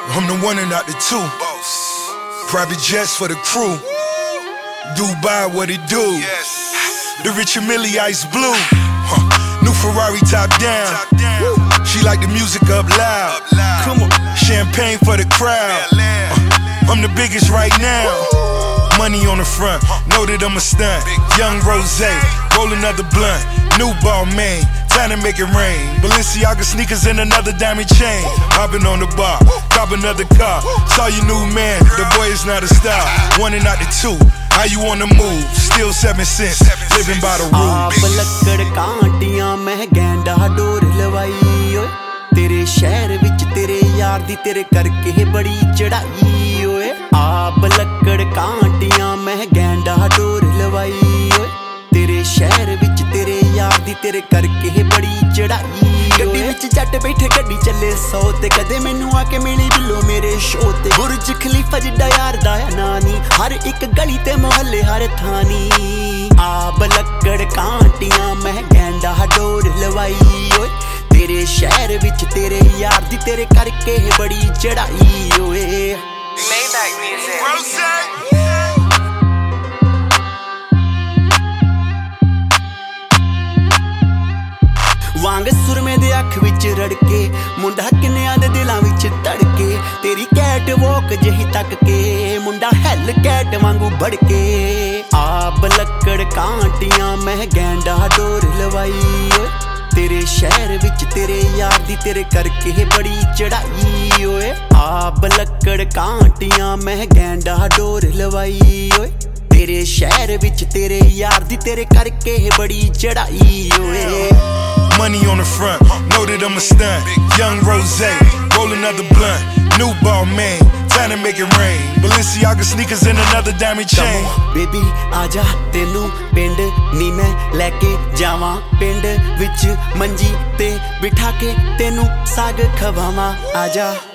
I'm the one and not the two. Private jets for the crew. Dubai, what it do? The Richard Mille Ice Blue. New Ferrari top down. She like the music up loud. Come on. Champagne for the crowd. I'm the biggest right now. Money on the front, know that I'm a stunt. Young Rose, roll another blunt. New ball main, time to make it rain. Balenciaga sneakers and another diamond chain. Hopping on the bar, cop another car. Saw your new man, the boy is not a star. One and not the two, how you on the move? Still 7 cents, living by the rules. आप लक्कड़ कांटियां मैं गेंडा door लवाई ओए तेरे शहर विच तेरे यार दी तेरे करके बड़ी चढ़ाई ओए आप लक्कड़ कांटियां मैं गेंडा डोर लवाई ओए तेरे शहर विच तेरे यार दी तेरे करके बड़ी चढ़ाई गड्डी विच जट बैठे गड्डी चले 100 ते कदे मैनू आके मिली बिलो मेरे शो ते बुर्ज खलीफा जिड्डा यार दा नानी हर एक गली ते मोहल्ले हर थानी आप लक्कड़ कांटियां मैं गेंडा डोर लवाई ओए तेरे शहर विच तेरे यार दी तेरे करके बड़ी चढ़ाई ओए Maybach music. वांग सुरमे दे अख विच रड़के मुंडा किन्नियां दे दिलां विच धड़के तेरी कैट वॉक जही तक के मुंडा हैल कैट वांगू भड़के आप लक्कड़ कांटियां मैं गेंडा डोर लवाई ओए तेरे शहर विच तेरे यार दी तेरे करके बड़ी चढ़ाई ओए आप लक्कड़ कांटियां मैं गेंडा डोर लवाई ओए तेरे शहर विच तेरे यार दी तेरे करके बड़ी चढ़ाई ओए Money on the front, know that I'm a stunt. Young Rose, roll another blunt. New ball main, time to make it rain. Balenciaga sneakers and another diamond chain. Baby, आजा तेनू पिंड नी मैं लेके जावां पिंड विच मंजी ते बिठा के तेनू साग खवावां आजा